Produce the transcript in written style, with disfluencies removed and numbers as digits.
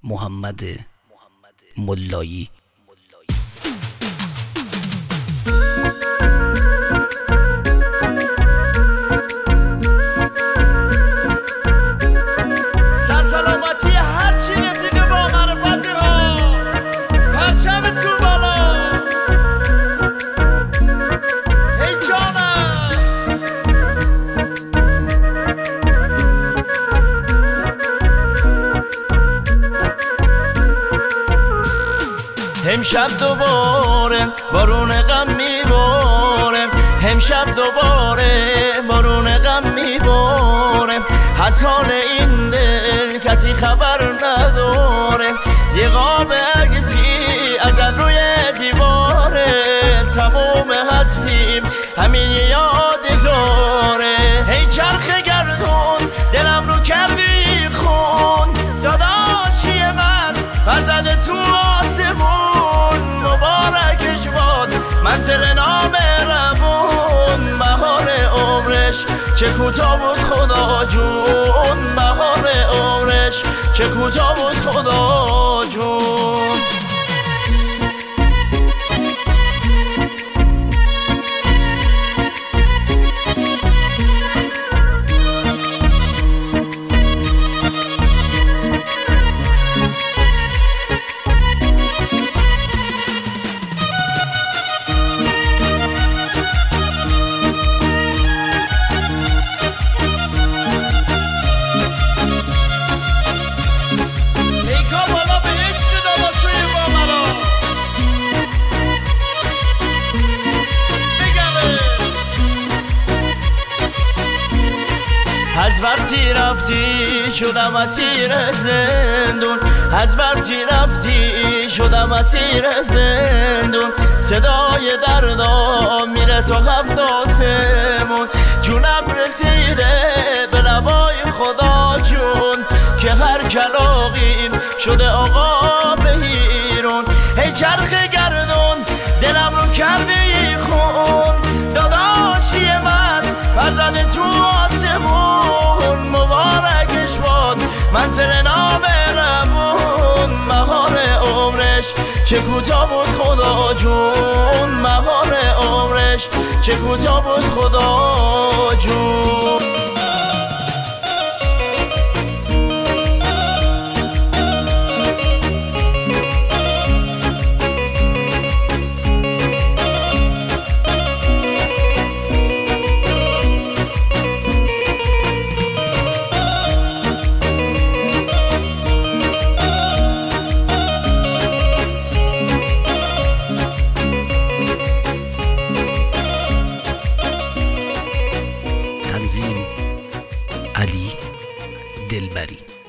محمد ملایی. سلامتی هرچی رسیده با معرفتی ها پرچم تو بالا. ای جانم امشب دوباره بارون غم میباره، امشب دوباره بارون غم میباره، از حال این دل کسی خبر نداره، یه قاب عکسی ازت روی دیواره، تموم هستیم همین یادگاره. هی چرخ گردون دلم رو کردی خون، داداشی من فرزند تو آسمون، مبارکش باد منزل نام روون. بهار عمرش چه کوتاه بود خدا جون، بهار عمرش چه کوتاه بود خدا جون. از وقتی رفتی شدم اسیر زندون، از وقتی رفتی شدم اسیر زندون، صدای دردا میره تا هفت آسمون، جونم رسیده به لبای خدا جون، که هر کلاغیم شده آقا بهیرون. ای چرخ گردون دلم رو کردی خون، داداشی من فرزند تو آسمون، مبارکش باد منزل نام روون. بهار عمرش چه کوتاه بود خدا جون، بهار عمرش چه کوتاه بود خدا جون. تنظیم علی دلبری.